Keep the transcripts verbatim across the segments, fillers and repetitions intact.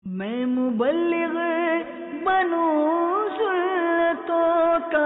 میں مبلغ بنوں سنتوں کا،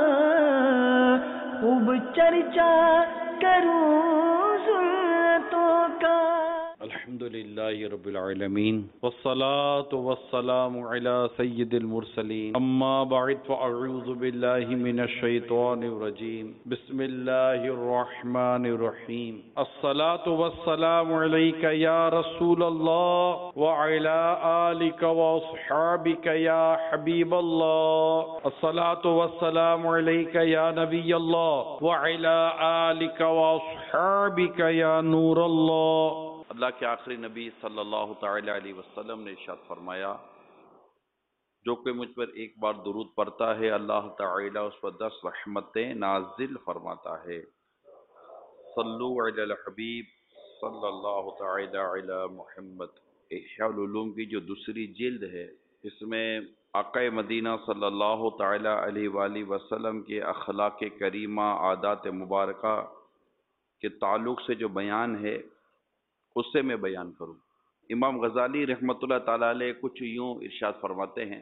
خوب چرچا کروں سنتوں کا۔ الحمدللہ رب العالمین والصلاة والسلام علی سید المرسلین، اما بعد فاعوذ باللہ من الشیطان الرجیم، بسم اللہ الرحمن الرحیم۔ الصلاة والسلام علیک یا رسول اللہ وعلی آلک واصحابک یا حبیب اللہ۔ الصلاة والسلام علیک یا نبی اللہ وعلی آلک واصحابک یا نور اللہ۔ اللہ کے آخری نبی صلی اللہ تعالی علیہ وسلم نے ارشاد فرمایا، جو کوئی مجھ پر ایک بار درود پڑھتا ہے اللہ تعالی اس پر دس رحمتیں نازل فرماتا ہے۔ صلو علی الحبیب صلی اللہ تعالی علی محمد۔ احیاء العلوم کی جو دوسری جلد ہے، اس میں آقا مدینہ صلی اللہ تعالی علیہ وآلہ وسلم کے اخلاق کریمہ، عادات مبارکہ کے تعلق سے جو بیان ہے اس سے میں بیان کروں۔ امام غزالی رحمۃ اللہ تعالی علیہ کچھ یوں ارشاد فرماتے ہیں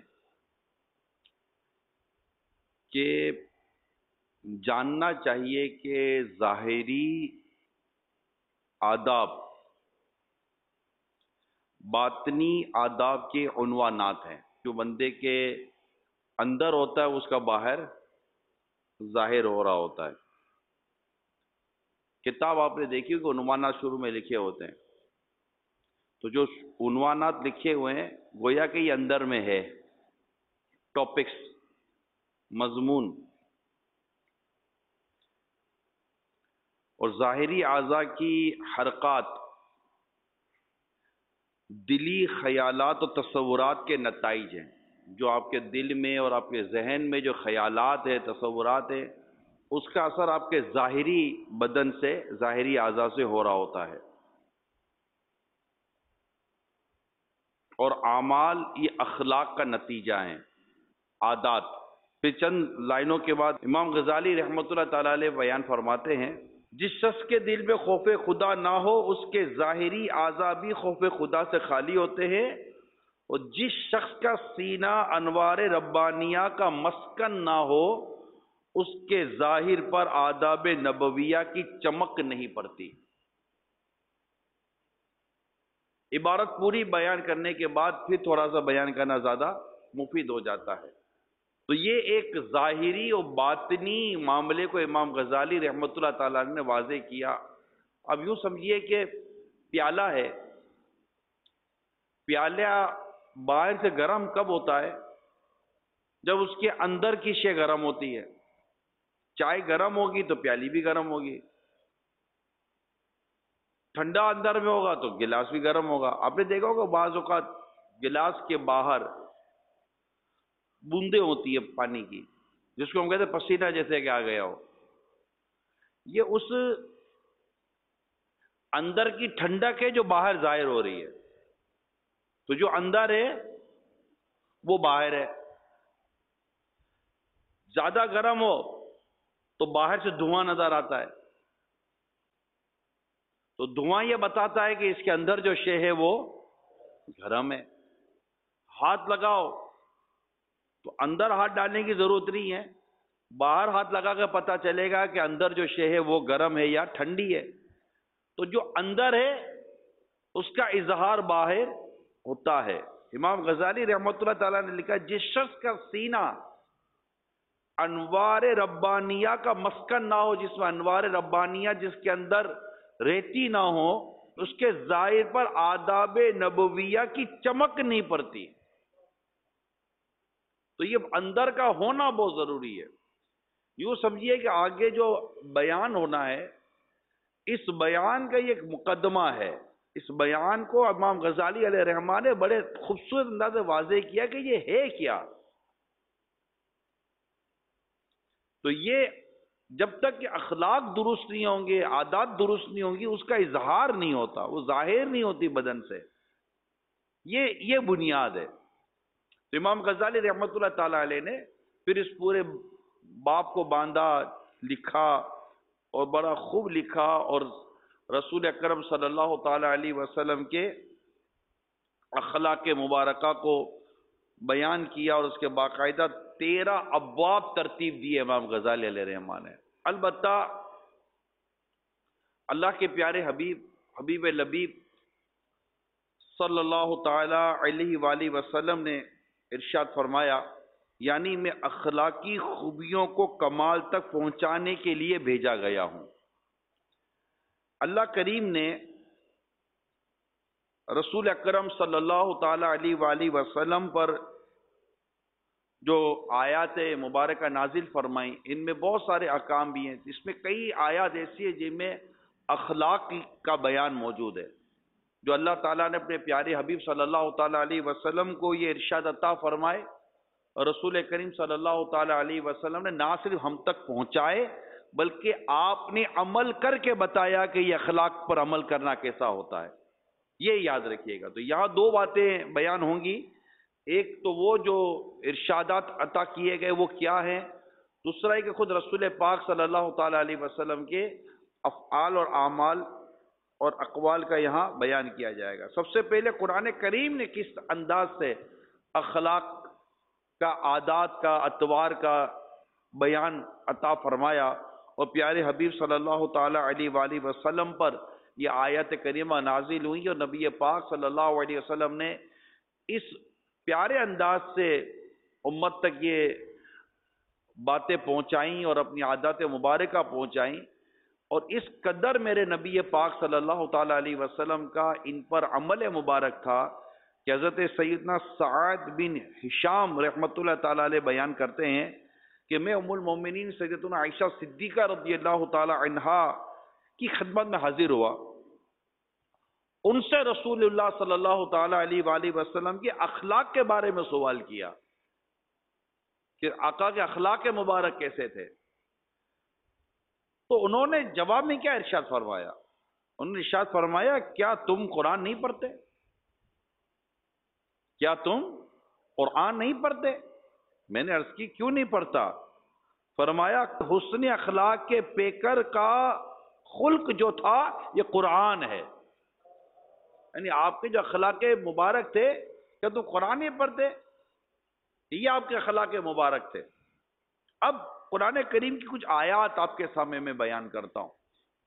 کہ جاننا چاہیے کہ ظاہری آداب باطنی آداب کے عنوانات ہیں۔ جو بندے کے اندر ہوتا ہے اس کا باہر ظاہر ہو رہا ہوتا ہے۔ کتاب آپ نے دیکھی کہ عنوانات شروع میں لکھے ہوتے ہیں، تو جو عنوانات لکھے ہوئے ہیں گویا کہ یہ اندر میں ہے، ٹاپکس، مضمون۔ اور ظاہری اعضاء کی حرکات دلی خیالات اور تصورات کے نتائج ہیں۔ جو آپ کے دل میں اور آپ کے ذہن میں جو خیالات ہیں، تصورات ہیں، اس کا اثر آپ کے ظاہری بدن سے، ظاہری اعضاء سے ہو رہا ہوتا ہے۔ اور اعمال یہ اخلاق کا نتیجہ ہیں، عادات۔ پھر چند لائنوں کے بعد امام غزالی رحمۃ اللہ تعالی علیہ بیان فرماتے ہیں، جس شخص کے دل میں خوف خدا نہ ہو اس کے ظاہری اعضاء بھی خوف خدا سے خالی ہوتے ہیں، اور جس شخص کا سینہ انوار ربانیہ کا مسکن نہ ہو اس کے ظاہر پر آداب نبویہ کی چمک نہیں پڑتی۔ عبارت پوری بیان کرنے کے بعد پھر تھوڑا سا بیان کرنا زیادہ مفید ہو جاتا ہے۔ تو یہ ایک ظاہری اور باطنی معاملے کو امام غزالی رحمۃ اللہ تعالیٰ نے واضح کیا۔ اب یوں سمجھیے کہ پیالہ ہے، پیالہ باہر سے گرم کب ہوتا ہے؟ جب اس کے اندر کی شے گرم ہوتی ہے۔ چائے گرم ہوگی تو پیالی بھی گرم ہوگی، ٹھنڈا اندر میں ہوگا تو گلاس بھی گرم ہوگا۔ آپ نے دیکھا ہوگا بعض اوقات گلاس کے باہر بوندیں ہوتی ہے پانی کی، جس کو ہم کہتے ہیں پسینہ جیسے کہ آ گیا ہو۔ یہ اس اندر کی ٹھنڈک ہے جو باہر ظاہر ہو رہی ہے۔ تو جو اندر ہے وہ باہر ہے۔ زیادہ گرم ہو تو باہر سے دھواں نظر آتا ہے، تو دھواں یہ بتاتا ہے کہ اس کے اندر جو شے ہے وہ گرم ہے۔ ہاتھ لگاؤ تو اندر ہاتھ ڈالنے کی ضرورت نہیں ہے، باہر ہاتھ لگا کر پتہ چلے گا کہ اندر جو شے ہے وہ گرم ہے یا ٹھنڈی ہے۔ تو جو اندر ہے اس کا اظہار باہر ہوتا ہے۔ امام غزالی رحمۃ اللہ تعالیٰ نے لکھا، جس شخص کا سینہ انوار ربانیہ کا مسکن نہ ہو، جس میں انوار ربانیہ جس کے اندر رہتی نہ ہو، اس کے ظاہر پر آداب نبویہ کی چمک نہیں پڑتی۔ تو یہ اندر کا ہونا بہت ضروری ہے۔ یوں سمجھیے کہ آگے جو بیان ہونا ہے، اس بیان کا یہ ایک مقدمہ ہے۔ اس بیان کو امام غزالی علیہ الرحمہ نے بڑے خوبصورت انداز سے واضح کیا کہ یہ ہے کیا۔ تو یہ جب تک کہ اخلاق درست نہیں ہوں گے، عادات درست نہیں ہوں گی، اس کا اظہار نہیں ہوتا، وہ ظاہر نہیں ہوتی بدن سے۔ یہ یہ بنیاد ہے۔ تو امام غزالی رحمۃ اللہ تعالی علیہ نے پھر اس پورے باب کو باندھا، لکھا، اور بڑا خوب لکھا، اور رسول اکرم صلی اللہ تعالی علیہ وسلم کے اخلاق مبارکہ کو بیان کیا اور اس کے باقاعدہ تیرہ ابواب ترتیب دیے امام غزالی علیہ الرحمٰن نے۔ البتہ اللہ کے پیارے حبیب حبیب لبیب صلی اللہ تعالی علیہ وآلہ وسلم نے ارشاد فرمایا، یعنی میں اخلاقی خوبیوں کو کمال تک پہنچانے کے لیے بھیجا گیا ہوں۔ اللہ کریم نے رسول اکرم صلی اللہ تعالی علیہ وآلہ وسلم پر جو آیات مبارکہ نازل فرمائیں، ان میں بہت سارے احکام بھی ہیں، اس میں کئی آیات ایسی ہیں جن میں اخلاق کا بیان موجود ہے، جو اللہ تعالیٰ نے اپنے پیارے حبیب صلی اللہ تعالی علیہ وسلم کو یہ ارشاد عطا فرمائے اور رسول کریم صلی اللہ تعالی علیہ وسلم نے نہ صرف ہم تک پہنچائے بلکہ آپ نے عمل کر کے بتایا کہ یہ اخلاق پر عمل کرنا کیسا ہوتا ہے، یہ یاد رکھیے گا۔ تو یہاں دو باتیں بیان ہوں گی، ایک تو وہ جو ارشادات عطا کیے گئے وہ کیا ہیں، دوسرا ہے کہ خود رسول پاک صلی اللہ تعالی علیہ وسلم کے افعال اور اعمال اور اقوال کا یہاں بیان کیا جائے گا۔ سب سے پہلے قرآن کریم نے کس انداز سے اخلاق کا، عادات کا، اطوار کا بیان عطا فرمایا اور پیارے حبیب صلی اللہ تعالی علیہ وآلہ وسلم پر یہ آیت کریمہ نازل ہوئی اور نبی پاک صلی اللہ علیہ وسلم نے اس پیارے انداز سے امت تک یہ باتیں پہنچائیں اور اپنی عادات مبارکہ پہنچائیں، اور اس قدر میرے نبی پاک صلی اللہ تعالی علیہ وسلم کا ان پر عمل مبارک تھا کہ حضرت سیدنا سعد بن ہشام رحمۃ اللہ تعالی علیہ بیان کرتے ہیں کہ میں ام المومنین سیدتنا عائشہ صدیقہ رضی اللہ تعالی عنہا کی خدمت میں حاضر ہوا، ان سے رسول اللہ صلی اللہ تعالی علیہ وآلہ وسلم کے اخلاق کے بارے میں سوال کیا کہ آقا کے اخلاق مبارک کیسے تھے، تو انہوں نے جواب میں کیا ارشاد فرمایا؟ انہوں نے ارشاد فرمایا، کیا تم قرآن نہیں پڑھتے؟ کیا تم قرآن نہیں پڑھتے؟ میں نے عرض کی کیوں نہیں پڑھتا؟ فرمایا حسن اخلاق کے پیکر کا خلق جو تھا یہ قرآن ہے، یعنی آپ کے جو اخلاق مبارک تھے، کیا تم قرآن نہیں پڑھتے؟ یہ آپ کے اخلاق مبارک تھے۔ اب قرآن کریم کی کچھ آیات آپ کے سامنے میں بیان کرتا ہوں۔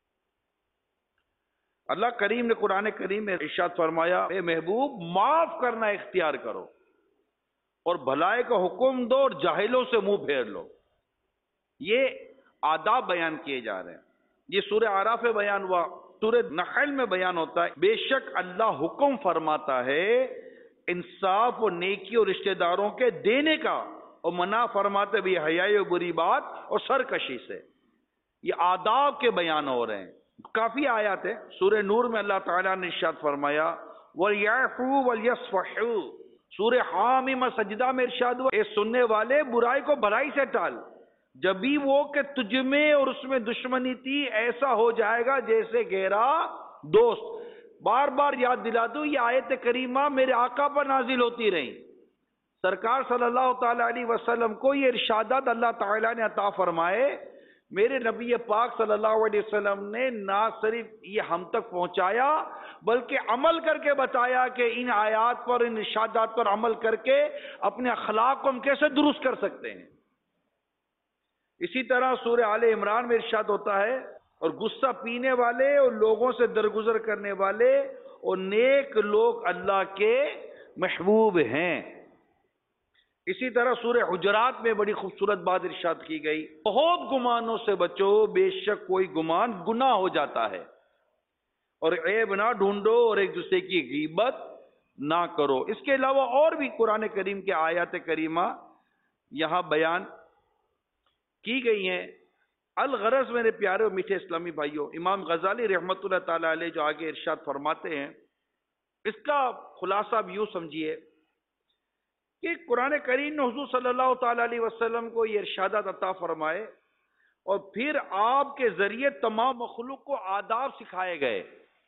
اللہ کریم نے قرآن کریم میں ارشاد فرمایا، اے محبوب معاف کرنا اختیار کرو اور بھلائی کا حکم دو اور جاہلوں سے منہ پھیر لو۔ یہ آداب بیان کیے جا رہے ہیں، یہ سورہ اعراف میں بیان ہوا، سورہ نحل میں بیان ہوتا ہے، بے شک اللہ حکم فرماتا ہے انصاف اور نیکی اور رشتہ داروں کے دینے کا، اور منع فرماتے بھی حیائی و بری بات اور سرکشی سے۔ یہ آداب کے بیان ہو رہے ہیں، کافی آیات ہیں۔ سورہ نور میں اللہ تعالیٰ نے ارشاد فرمایا وَلْيَعْفُوا وَلْيَصْفَحُوا، سورہ حامیم سجدہ میں ارشاد ہوا، اے سننے والے برائی کو بھلائی سے ٹال، جب بھی وہ کہ تجھ میں اور اس میں دشمنی تھی ایسا ہو جائے گا جیسے گہرا دوست۔ بار بار یاد دلا دوں، یہ آیت کریمہ میرے آقا پر نازل ہوتی رہی، سرکار صلی اللہ تعالی علیہ وسلم کو یہ ارشادات اللہ تعالیٰ نے عطا فرمائے، میرے نبی پاک صلی اللہ علیہ وسلم نے نہ صرف یہ ہم تک پہنچایا بلکہ عمل کر کے بتایا کہ ان آیات پر، ان ارشادات پر عمل کر کے اپنے اخلاق کو ہم کیسے درست کر سکتے ہیں۔ اسی طرح سورہ آل عمران میں ارشاد ہوتا ہے، اور غصہ پینے والے اور لوگوں سے درگزر کرنے والے اور نیک لوگ اللہ کے محبوب ہیں۔ اسی طرح سورہ حجرات میں بڑی خوبصورت بات ارشاد کی گئی، بہت گمانوں سے بچو، بے شک کوئی گمان گناہ ہو جاتا ہے، اور عیب نہ ڈھونڈو اور ایک دوسرے کی غیبت نہ کرو۔ اس کے علاوہ اور بھی قرآن کریم کے آیات کریمہ یہاں بیان کی گئی ہیں۔ الغرض میرے پیارے اور میٹھے اسلامی بھائیوں، امام غزالی رحمۃ اللہ تعالی علیہ جو آگے ارشاد فرماتے ہیں، اس کا خلاصہ بھی یوں سمجھیے کہ قرآن کریم نے حضور صلی اللہ تعالی علیہ وسلم کو یہ ارشادات عطا فرمائے، اور پھر آپ کے ذریعے تمام مخلوق کو آداب سکھائے گئے،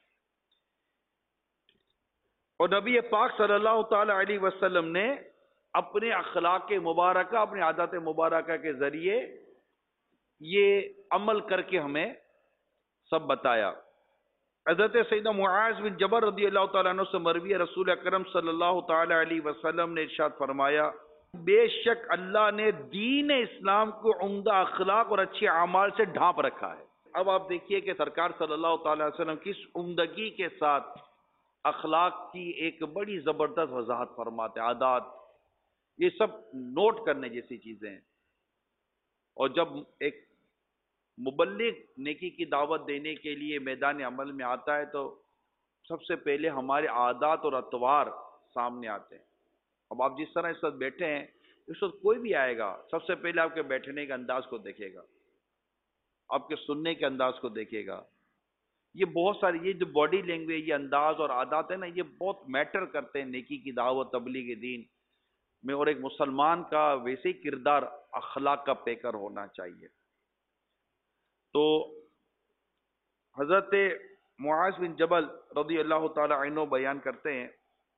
اور نبی پاک صلی اللہ تعالی علیہ وسلم نے اپنے اخلاق مبارکہ، اپنے عادات مبارکہ کے ذریعے یہ عمل کر کے ہمیں سب بتایا۔ حضرت سیدنا معاذ بن جبل رضی اللہ تعالیٰ عنہ سے مروی ہے، رسول اکرم صلی اللہ تعالی علیہ وسلم نے ارشاد فرمایا، بے شک اللہ نے دین اسلام کو عمدہ اخلاق اور اچھے اعمال سے ڈھانپ رکھا ہے۔ اب آپ دیکھیے کہ سرکار صلی اللہ تعالی وسلم کس عمدگی کے ساتھ اخلاق کی ایک بڑی زبردست وضاحت فرماتے ہیں۔ عادات یہ سب نوٹ کرنے جیسی چیزیں ہیں، اور جب ایک مبلغ نیکی کی دعوت دینے کے لیے میدان عمل میں آتا ہے تو سب سے پہلے ہمارے عادات اور اطوار سامنے آتے ہیں۔ اب آپ جس طرح اس وقت بیٹھے ہیں، اس وقت کوئی بھی آئے گا سب سے پہلے آپ کے بیٹھنے کے انداز کو دیکھے گا، آپ کے سننے کے انداز کو دیکھے گا۔ یہ بہت ساری یہ جو باڈی لینگویج، یہ انداز اور عادات ہیں نا، یہ بہت میٹر کرتے ہیں نیکی کی دعوت تبلیغ دین میں، اور ایک مسلمان کا ویسے ہی کردار اخلاق کا پیکر ہونا چاہیے۔ تو حضرت معاذ بن جبل رضی اللہ تعالی عنہ بیان کرتے ہیں،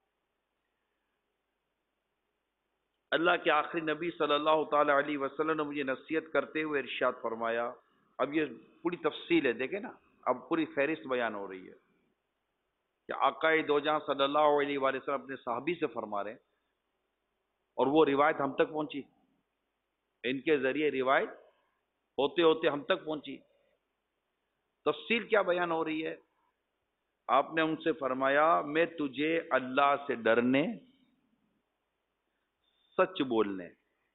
اللہ کے آخری نبی صلی اللہ تعالی علیہ وسلم نے مجھے نصیحت کرتے ہوئے ارشاد فرمایا۔ اب یہ پوری تفصیل ہے، دیکھیں نا، اب پوری فہرست بیان ہو رہی ہے کہ آقا دو جہاں صلی اللہ علیہ وآلہ وسلم اپنے صحابی سے فرما رہے ہیں، اور وہ روایت ہم تک پہنچی، ان کے ذریعے روایت ہوتے ہوتے ہم تک پہنچی۔ تفصیل کیا بیان ہو رہی ہے؟ آپ نے ان سے فرمایا، میں تجھے اللہ سے ڈرنے، سچ بولنے،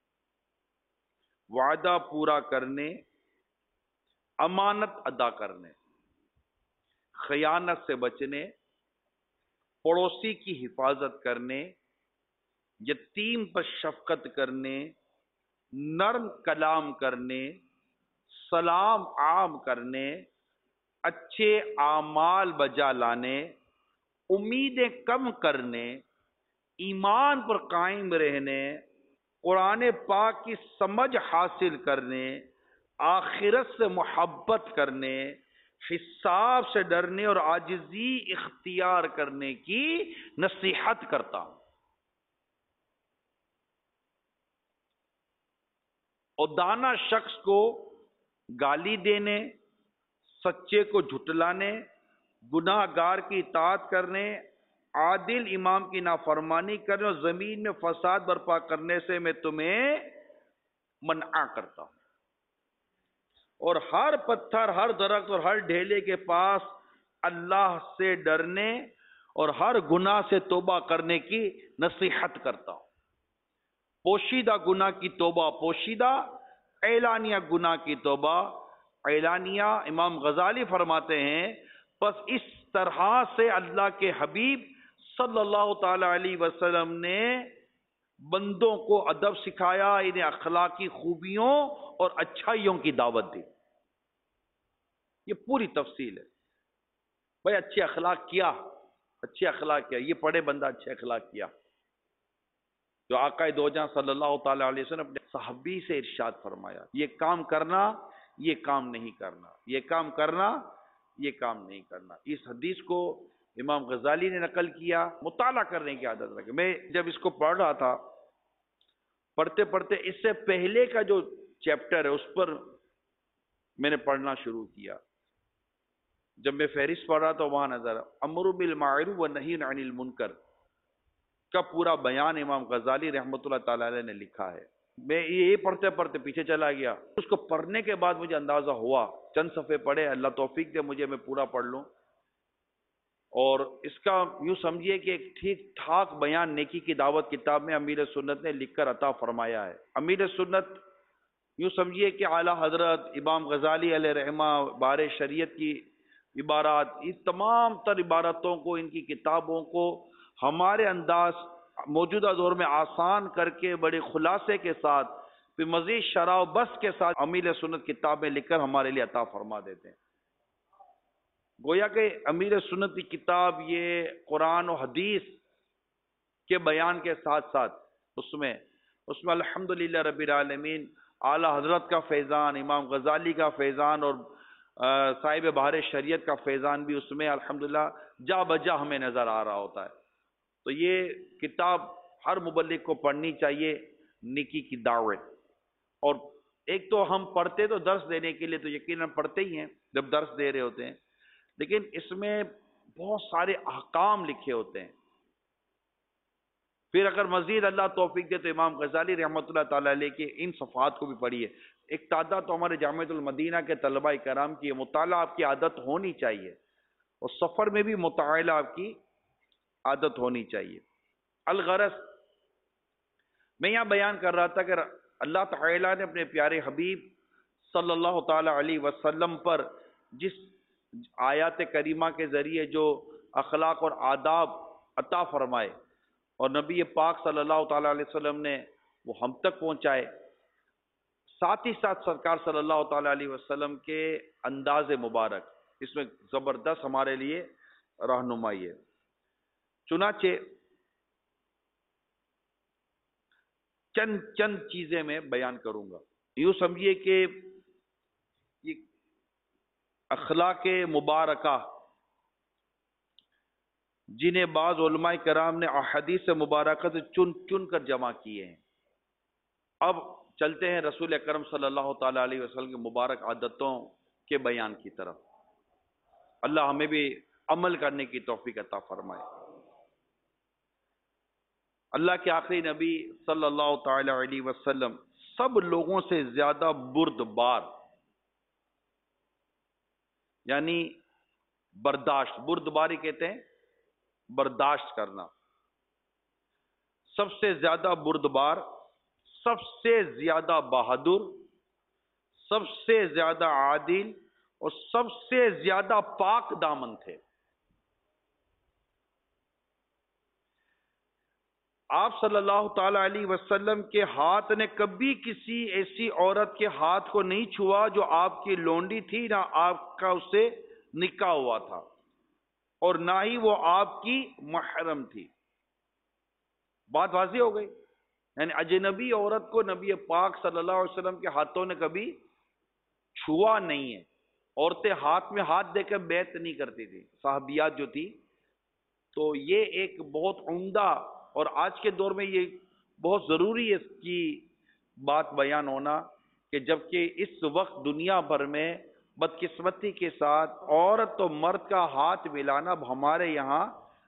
وعدہ پورا کرنے، امانت ادا کرنے، خیانت سے بچنے، پڑوسی کی حفاظت کرنے، یتیم پر شفقت کرنے، نرم کلام کرنے، سلام عام کرنے، اچھے اعمال بجا لانے، امیدیں کم کرنے، ایمان پر قائم رہنے، قرآن پاک کی سمجھ حاصل کرنے، آخرت سے محبت کرنے، حساب سے ڈرنے اور عاجزی اختیار کرنے کی نصیحت کرتا ہوں۔ اور دانا شخص کو گالی دینے، سچے کو جھٹلانے، گناہ گار کی اطاعت کرنے، عادل امام کی نافرمانی کرنے اور زمین میں فساد برپا کرنے سے میں تمہیں منع کرتا ہوں۔ اور ہر پتھر، ہر درخت اور ہر ڈھیلے کے پاس اللہ سے ڈرنے اور ہر گناہ سے توبہ کرنے کی نصیحت کرتا ہوں۔ پوشیدہ گناہ کی توبہ پوشیدہ، اعلانیہ گناہ کی توبہ اعلانیہ۔ امام غزالی فرماتے ہیں، پس اس طرح سے اللہ کے حبیب صلی اللہ تعالی علیہ وسلم نے بندوں کو ادب سکھایا، انہیں اخلاقی خوبیوں اور اچھائیوں کی دعوت دی۔ یہ پوری تفصیل ہے بھائی، اچھے اخلاق کیا، اچھے اخلاق کیا، یہ پڑھے بندہ اچھے اخلاق کیا، جو آقا دو جہاں صلی اللہ تعالی علیہ وسلم اپنے صحابی سے ارشاد فرمایا، یہ کام کرنا، یہ کام نہیں کرنا، یہ کام کرنا، یہ کام نہیں کرنا۔ اس حدیث کو امام غزالی نے نقل کیا، مطالعہ کرنے کی عادت رکھے۔ میں جب اس کو پڑھ رہا تھا، پڑھتے پڑھتے اس سے پہلے کا جو چیپٹر ہے اس پر میں نے پڑھنا شروع کیا۔ جب میں فہرست پڑھ رہا تو وہاں نظر امر بالمعروف و نہی عن المنکر کا پورا بیان امام غزالی رحمۃ اللہ تعالی علیہ نے لکھا ہے۔ میں یہ پڑھتے پڑھتے پیچھے چلا گیا، اس کو پڑھنے کے بعد مجھے اندازہ ہوا، چند صفحے پڑھے، اللہ توفیق دے مجھے میں پورا پڑھ لوں، اور اس کا یوں سمجھیے کہ ایک ٹھیک ٹھاک بیان نیکی کی دعوت کتاب میں امیر سنت نے لکھ کر عطا فرمایا ہے۔ امیر سنت یوں سمجھیے کہ اعلیٰ حضرت امام غزالی علیہ رحمہ بار شریعت کی عبارات، اس تمام تر عبارتوں کو، ان کی کتابوں کو ہمارے انداز موجودہ دور میں آسان کر کے بڑے خلاصے کے ساتھ پھر مزید شرح و بس کے ساتھ امیر سنت کتاب میں لکھ کر ہمارے لیے عطا فرما دیتے ہیں۔ گویا کہ امیر سنت کی کتاب یہ قرآن و حدیث کے بیان کے ساتھ ساتھ اس میں اس میں الحمدللہ رب العالمین اعلیٰ حضرت کا فیضان، امام غزالی کا فیضان اور صاحب بہار شریعت کا فیضان بھی اس میں الحمدللہ جا بجا ہمیں نظر آ رہا ہوتا ہے۔ تو یہ کتاب ہر مبلغ کو پڑھنی چاہیے، نیکی کی دعوت۔ اور ایک تو ہم پڑھتے تو درس دینے کے لیے تو یقیناً پڑھتے ہی ہیں جب درس دے رہے ہوتے ہیں، لیکن اس میں بہت سارے احکام لکھے ہوتے ہیں. پھر اگر مزید اللہ توفیق دے تو امام غزالی رحمۃ اللہ تعالی علیہ کے ان صفحات کو بھی پڑھیے. ایک تعداد تو ہمارے جامعۃ المدینہ کے طلباء کرام کی مطالعہ آپ کی عادت ہونی چاہیے، اور سفر میں بھی مطالعہ آپ کی عادت ہونی چاہیے. الغرض میں یہاں بیان کر رہا تھا کہ اللہ تعالیٰ نے اپنے پیارے حبیب صلی اللہ تعالی علیہ وسلم پر جس آیات کریمہ کے ذریعے جو اخلاق اور آداب عطا فرمائے اور نبی پاک صلی اللہ تعالی علیہ وسلم نے وہ ہم تک پہنچائے، ساتھ ہی ساتھ سرکار صلی اللہ تعالی علیہ وسلم کے انداز مبارک اس میں زبردست ہمارے لیے رہنمائی ہے. چنانچہ چند چند چیزیں میں بیان کروں گا. یوں سمجھیے کہ یہ اخلاق مبارکہ جنہیں بعض علماء کرام نے احادیث مبارکہ سے چن چن کر جمع کیے ہیں. اب چلتے ہیں رسول اکرم صلی اللہ تعالی علیہ وسلم کی مبارک عادتوں کے بیان کی طرف. اللہ ہمیں بھی عمل کرنے کی توفیق عطا فرمائے. اللہ کے آخری نبی صلی اللہ تعالی علیہ وسلم سب لوگوں سے زیادہ بردبار، یعنی برداشت، بردباری کہتے ہیں برداشت کرنا، سب سے زیادہ بردبار، سب سے زیادہ بہادر، سب سے زیادہ عادل اور سب سے زیادہ پاک دامن تھے. آپ صلی اللہ تعالی علیہ وسلم کے ہاتھ نے کبھی کسی ایسی عورت کے ہاتھ کو نہیں چھوا جو آپ کی لونڈی تھی، نہ آپ کا اس سے نکاح ہوا تھا اور نہ ہی وہ آپ کی محرم تھی. بات واضح ہو گئی. یعنی اجنبی عورت کو نبی پاک صلی اللہ علیہ وسلم کے ہاتھوں نے کبھی چھوا نہیں ہے. عورتیں ہاتھ میں ہاتھ دے کر بیعت نہیں کرتی تھی، صحابیات جو تھی. تو یہ ایک بہت عمدہ اور آج کے دور میں یہ بہت ضروری ہے اس کی بات بیان ہونا کہ جبکہ اس وقت دنیا بھر میں بدقسمتی کے ساتھ عورت و مرد کا ہاتھ ملانا اب ہمارے یہاں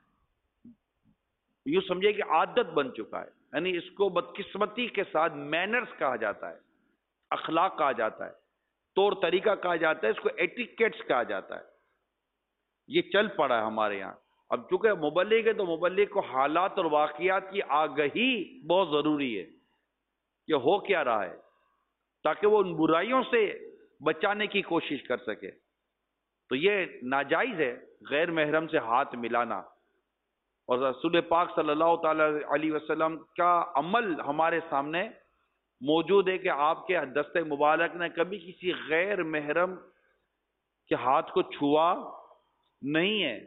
یوں سمجھے کہ عادت بن چکا ہے. یعنی اس کو بدقسمتی کے ساتھ مینرز کہا جاتا ہے، اخلاق کہا جاتا ہے، طور طریقہ کہا جاتا ہے، اس کو ایٹیکیٹس کہا جاتا ہے. یہ چل پڑا ہے ہمارے یہاں. اب چونکہ مبلغ ہے تو مبلغ کو حالات اور واقعات کی آگہی بہت ضروری ہے کہ ہو کیا رہا ہے، تاکہ وہ ان برائیوں سے بچانے کی کوشش کر سکے. تو یہ ناجائز ہے غیر محرم سے ہاتھ ملانا. اور رسول پاک صلی اللہ تعالی علیہ وسلم کا عمل ہمارے سامنے موجود ہے کہ آپ کے دست مبارک نے کبھی کسی غیر محرم کے ہاتھ کو چھوا نہیں ہے.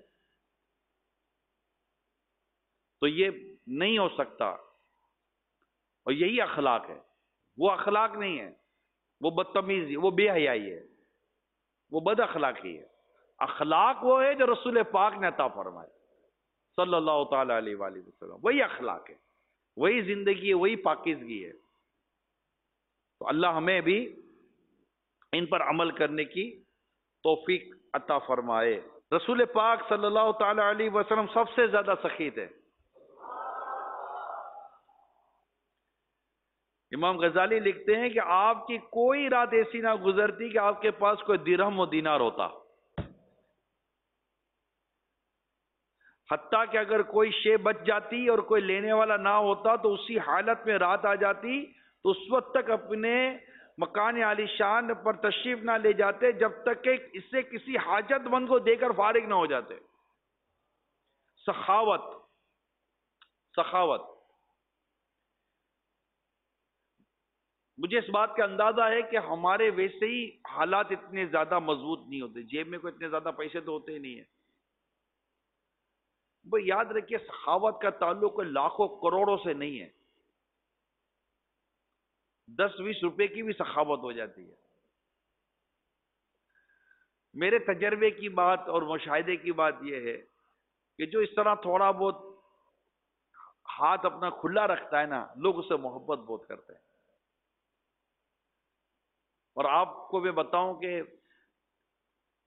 تو یہ نہیں ہو سکتا، اور یہی اخلاق ہے. وہ اخلاق نہیں ہے، وہ بدتمیزی، وہ بے حیائی ہے، وہ بد اخلاقی ہے. اخلاق وہ ہے جو رسول پاک نے عطا فرمائے صلی اللہ تعالی علیہ وآلہ وسلم. وہی اخلاق ہے، وہی زندگی ہے، وہی پاکیزگی ہے. تو اللہ ہمیں بھی ان پر عمل کرنے کی توفیق عطا فرمائے. رسول پاک صلی اللہ تعالی علیہ وسلم سب سے زیادہ سخی تھے. امام غزالی لکھتے ہیں کہ آپ کی کوئی رات ایسی نہ گزرتی کہ آپ کے پاس کوئی درہم و دینار ہوتا، حتیٰ کہ اگر کوئی شے بچ جاتی اور کوئی لینے والا نہ ہوتا تو اسی حالت میں رات آ جاتی تو اس وقت تک اپنے مکان عالی شان پر تشریف نہ لے جاتے جب تک کہ اسے کسی حاجت مند کو دے کر فارغ نہ ہو جاتے. سخاوت، سخاوت. مجھے اس بات کا اندازہ ہے کہ ہمارے ویسے ہی حالات اتنے زیادہ مضبوط نہیں ہوتے، جیب میں کوئی اتنے زیادہ پیسے تو ہوتے ہی نہیں ہیں. وہ یاد رکھیے سخاوت کا تعلق لاکھوں کروڑوں سے نہیں ہے. دس بیس روپے کی بھی سخاوت ہو جاتی ہے. میرے تجربے کی بات اور مشاہدے کی بات یہ ہے کہ جو اس طرح تھوڑا بہت ہاتھ اپنا کھلا رکھتا ہے نا، لوگ اسے محبت بہت کرتے ہیں. اور آپ کو میں بتاؤں کہ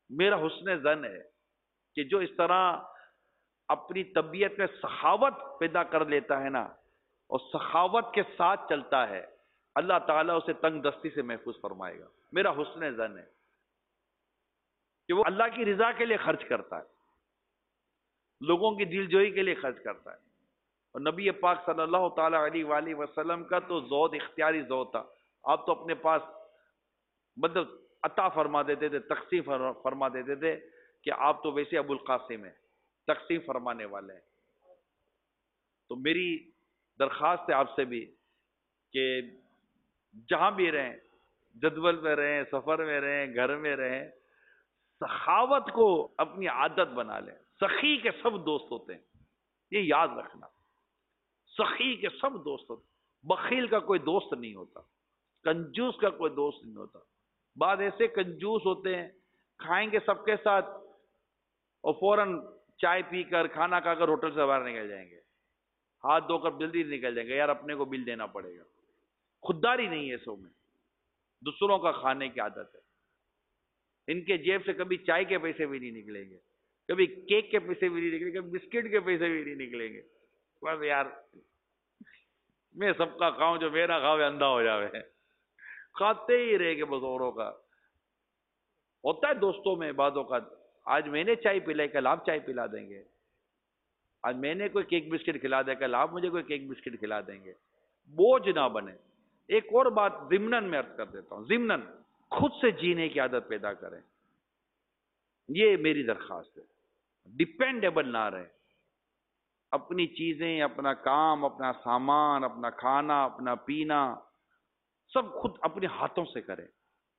میرا حسن زن ہے کہ جو اس طرح اپنی طبیعت میں سخاوت پیدا کر لیتا ہے نا اور سخاوت کے ساتھ چلتا ہے، اللہ تعالیٰ اسے تنگ دستی سے محفوظ فرمائے گا۔ میرا حسن زن ہے کہ وہ اللہ کی رضا کے لیے خرچ کرتا ہے، لوگوں کی دل جوئی کے لیے خرچ کرتا ہے۔ اور نبی پاک صلی اللہ تعالی علیہ وآلہ وسلم کا تو زہد اختیاری زہد تھا، آپ تو اپنے پاس مطلب عطا فرما دیتے تھے، تقسیم فرما دیتے تھے کہ آپ تو ویسے ابو القاسم ہیں، تقسیم فرمانے والے ہیں۔ تو میری درخواست ہے آپ سے بھی کہ جہاں بھی رہیں، جدول میں رہیں، سفر میں رہیں، گھر میں رہیں، سخاوت کو اپنی عادت بنا لیں۔ سخی کے سب دوست ہوتے ہیں، یہ یاد رکھنا، سخی کے سب دوست ہوتے ہیں، بخیل کا کوئی دوست نہیں ہوتا، کنجوس کا کوئی دوست نہیں ہوتا۔ بعض ایسے کنجوس ہوتے ہیں، کھائیں گے سب کے ساتھ اور فوراً چائے پی کر کھانا کھا کر ہوٹل سے باہر نکل جائیں گے، ہاتھ دھو کر جلدی نکل جائیں گے، یار اپنے کو بل دینا پڑے گا۔ خودداری نہیں ہے سو میں، دوسروں کا کھانے کی عادت ہے۔ ان کے جیب سے کبھی چائے کے پیسے بھی نہیں نکلیں گے، کبھی کیک کے پیسے بھی نہیں نکلیں گے، کبھی بسکٹ کے پیسے بھی نہیں نکلیں گے۔ بس یار میں سب کا کھاؤں، جو میرا کھاوے اندھا ہو جاوے، کھاتے ہی رہے گے بس اوروں کا۔ ہوتا ہے دوستوں میں بعض اوقات، آج میں نے چائے پلائی، کل آپ چائے پلا دیں گے، آج میں نے کوئی کیک بسکٹ کھلا دیا، کل آپ مجھے کوئی کیک بسکٹ کھلا دیں گے۔ بوجھ نہ بنے۔ ایک اور بات ضمناً میں عرض کر دیتا ہوں، ضمناً خود سے جینے کی عادت پیدا کریں، یہ میری درخواست ہے۔ ڈیپینڈیبل نہ رہیں، اپنی چیزیں، اپنا کام، اپنا سامان، اپنا کھانا، اپنا پینا سب خود اپنے ہاتھوں سے کریں،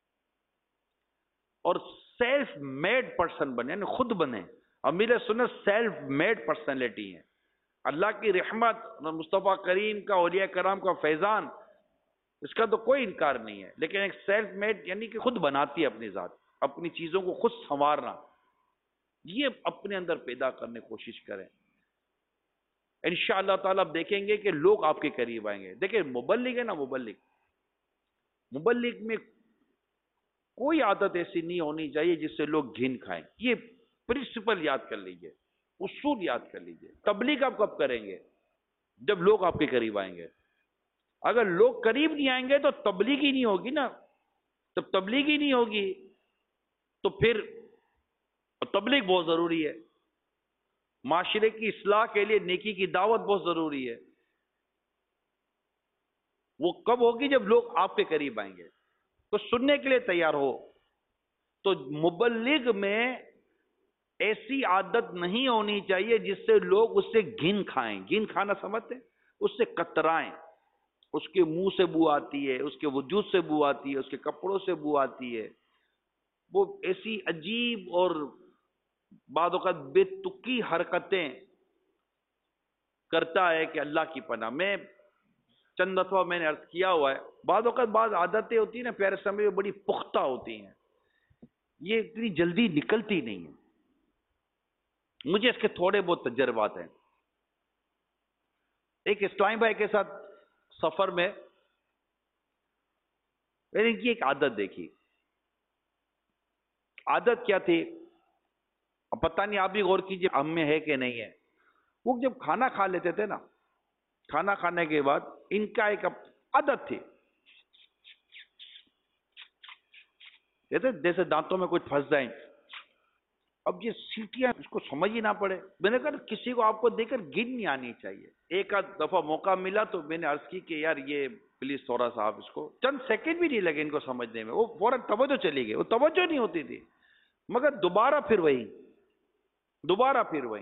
اور سیلف میڈ پرسن بنے، یعنی خود بنے۔ امیر سنت سیلف میڈ پرسنالٹی ہیں، اللہ کی رحمت، مصطفیٰ کریم کا، اولیاء کرام کا فیضان، اس کا تو کوئی انکار نہیں ہے، لیکن ایک سیلف میڈ یعنی کہ خود بناتی ہے اپنی ذات، اپنی چیزوں کو خود سنوارنا، یہ اپنے اندر پیدا کرنے کی کوشش کریں۔ انشاءاللہ تعالیٰ آپ دیکھیں گے کہ لوگ آپ کے قریب آئیں گے۔ دیکھیں مبلغ ہے نا، مبلغ مبلغ میں کوئی عادت ایسی نہیں ہونی چاہیے جس سے لوگ گھن کھائیں، یہ پرنسپل یاد کر لیجئے، اصول یاد کر لیجئے۔ تبلیغ آپ کب کریں گے؟ جب لوگ آپ کے قریب آئیں گے۔ اگر لوگ قریب نہیں آئیں گے تو تبلیغ ہی نہیں ہوگی نا، جب تبلیغ ہی نہیں ہوگی تو پھر تبلیغ بہت ضروری ہے، معاشرے کی اصلاح کے لیے نیکی کی دعوت بہت ضروری ہے۔ وہ کب ہوگی؟ جب لوگ آپ کے قریب آئیں گے، تو سننے کے لیے تیار ہو۔ تو مبلغ میں ایسی عادت نہیں ہونی چاہیے جس سے لوگ اس سے گھن کھائیں۔ گھن کھانا سمجھتے ہیں؟ اس سے کترائیں، اس کے منہ سے بو آتی ہے، اس کے وجود سے بو آتی ہے، اس کے کپڑوں سے بو آتی ہے، وہ ایسی عجیب اور بعض اوقات بے تکی حرکتیں کرتا ہے کہ اللہ کی پناہ۔ میں چند دفعہ میں نے عرض کیا ہوا ہے، بعض اوقات بعض عادتیں ہوتی ہیں نا پیارے سمجھ میں بڑی پختہ ہوتی ہیں، یہ اتنی جلدی نکلتی نہیں ہیں۔ مجھے اس کے تھوڑے بہت تجربات ہیں۔ ایک اسلامی بھائی کے ساتھ سفر میں میں نے ان کی ایک عادت دیکھی۔ عادت کیا تھی؟ اب پتہ نہیں، آپ بھی غور کیجئے ہم میں ہے کہ نہیں ہے۔ وہ جب کھانا کھا لیتے تھے نا، کھانا کھانے کے بعد ان کا ایک عادت تھی، جیسے جیسے دانتوں میں کچھ پھنس جائیں، اب یہ سیٹیاں اس کو سمجھ ہی نہ پڑے۔ میں نے کہا کسی کو آپ کو دیکھ کر گن نہیں آنی چاہیے۔ ایک آدھ دفعہ موقع ملا تو میں نے عرض کی کہ یار یہ پلیز تھوڑا سا آپ اس کو، چند سیکنڈ بھی نہیں لگے ان کو سمجھنے میں، وہ فوراً توجہ چلی گئی، وہ توجہ نہیں ہوتی تھی، مگر دوبارہ پھر وہی، دوبارہ پھر وہی۔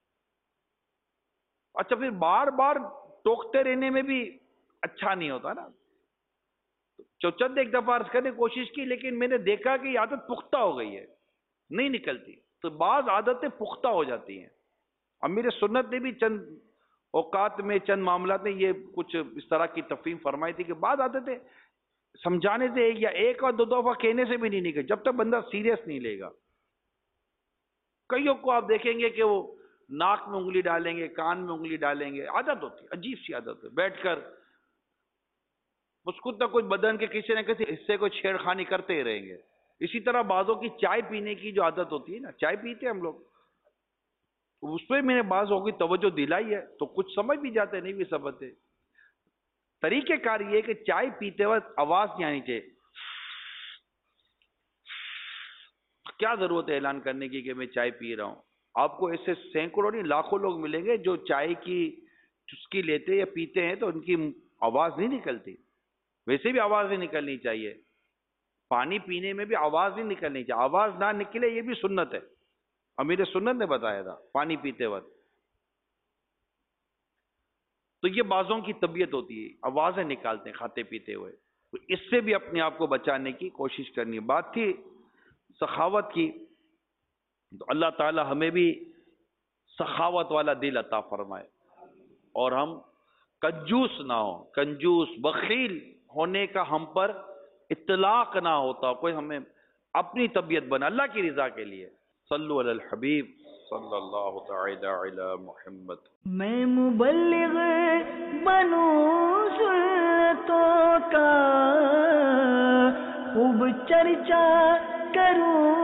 اچھا پھر بار بار ٹوکتے رہنے میں بھی اچھا نہیں ہوتا نا، تو چند ایک دفعہ عرض کرنے کی کوشش کی، لیکن میں نے دیکھا کہ یہ عادت پختہ ہو گئی ہے، نہیں نکلتی۔ تو بعض عادتیں پختہ ہو جاتی ہیں۔ امیر سنت نے بھی چند اوقات میں، چند معاملات میں یہ کچھ اس طرح کی تفہیم فرمائی تھی کہ بعض عادتیں سمجھانے سے یا ایک اور دو دفعہ کہنے سے بھی نہیں نکلے جب تک بندہ سیریس نہیں لے گا۔ کئیوں کو آپ دیکھیں گے کہ وہ ناک میں انگلی ڈالیں گے، کان میں انگلی ڈالیں گے، عادت ہوتی ہے، عجیب سی عادت ہے، بیٹھ کر اس کو تک کچھ بدن کے کسی نہ کسی حصے کو چھیڑ خانی کرتے ہی رہیں گے۔ اسی طرح بعضوں کی چائے پینے کی جو عادت ہوتی ہے نا، چائے پیتے ہم لوگ، اس پہ میں نے بعضوں کی توجہ دلائی ہے تو کچھ سمجھ بھی جاتے نہیں بھی سمجھتے. طریقہ کار یہ کہ چائے پیتے وقت آواز نہیں آنی چاہیے. کیا ضرورت ہے اعلان کرنے کی کہ میں چائے پی رہا ہوں؟ آپ کو ایسے سینکڑوں نہیں لاکھوں لوگ ملیں گے جو چائے کی چسکی لیتے یا پیتے ہیں تو ان کی آواز نہیں نکلتی. ویسے بھی آواز نہیں نکلنی چاہیے. پانی پینے میں بھی آواز نہیں نکلنی چاہیے. آواز نہ نکلے یہ بھی سنت ہے، امیر سنت نے بتایا تھا پانی پیتے وقت. تو یہ بعضوں کی طبیعت ہوتی ہے، آوازیں نکالتے ہیں کھاتے پیتے ہوئے. تو اس سے بھی اپنے آپ کو بچانے کی کوشش کرنی ہے. بات تھی سخاوت کی، تو اللہ تعالی ہمیں بھی سخاوت والا دل عطا فرمائے اور ہم کنجوس نہ ہو. کنجوس بخیل ہونے کا ہم پر اطلاق نہ ہوتا، کوئی ہمیں اپنی طبیعت بنا اللہ کی رضا کے لیے. صلو علی الحبیب صلی اللہ تعالی علی محمد. میں مبلغ بنوں سنتوں کا خوب چرچا کروں